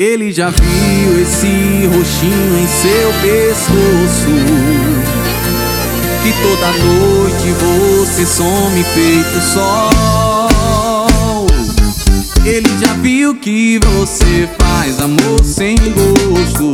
Ele já viu esse roxinho em seu pescoço, que toda noite você some feito sol. Ele já viu que você faz amor sem gosto,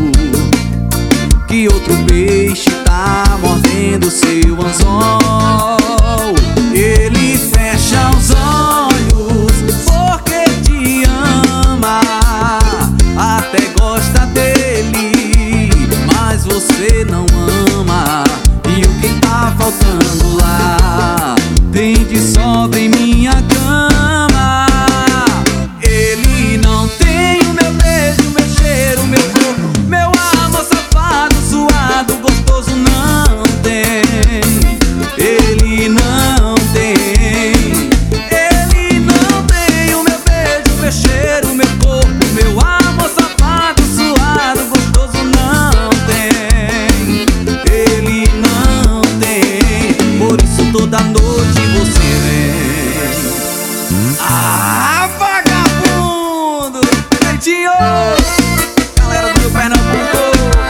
que outro peixe tá mordendo seu anzol. Ele fecha os olhos porque te ama, até gosta dele, mas você não ama. E o que tá faltando lá tem de sobra em minha cama. Ele não tem o meu beijo, meu cheiro, meu corpo, meu amor safado, suado, gostoso, não tem. Ele não tem. Ele não tem o meu beijo, meu cheiro, meu corpo, meu amor safado, suado, gostoso, não tem. Ele não tem. Por isso toda noite você vem. Ah, vagabundo! Dentinho! Galera do meu Pernambuco!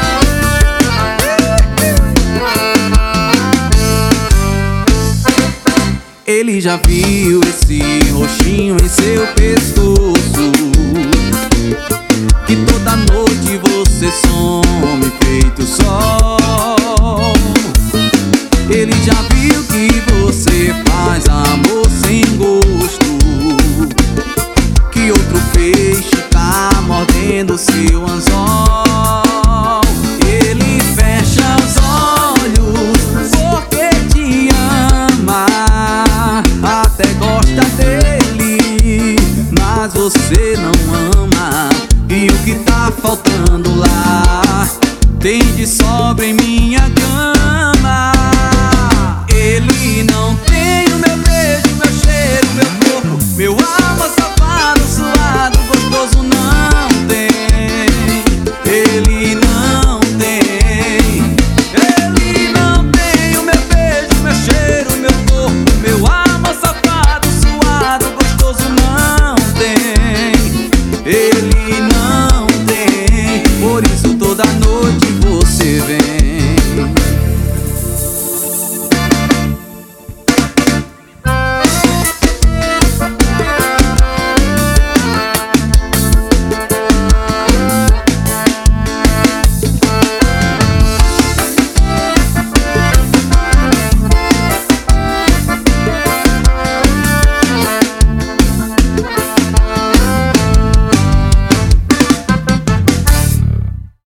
Ele já viu esse roxinho em seu pescoço, que toda noite você some feito sol. Ele já viu que você faz amor sem gosto, que outro peixe tá mordendo seu anzol. Ele fecha os olhos porque te ama, até gosta dele, mas você não ama. E o que tá faltando lá tem de sobra em minha cama. Ele não tem o meu beijo, meu cheiro, meu corpo, meu amor safado, suado, gostoso, não tem. Ele não tem. Ele não tem o meu beijo, meu cheiro, meu corpo, meu amor safado, suado, gostoso, não tem. Ele não tem. Por isso toda noite você vem.